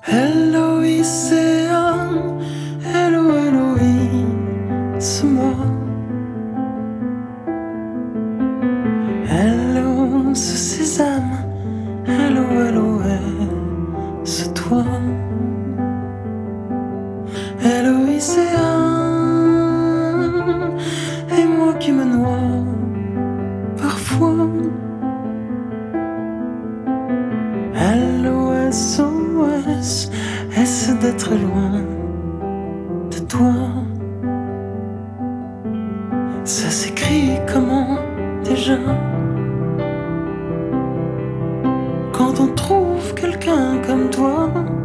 Eloïséan, Hello, Eloïse, c'est moi. Hello, ce sésame, Hello, Hello, c'est toi. Eloïséan, et moi qui me noie parfois. Hello, SOS, est-ce d'être loin de toi? Ça s'écrit comment déjà? Quand on trouve quelqu'un comme toi.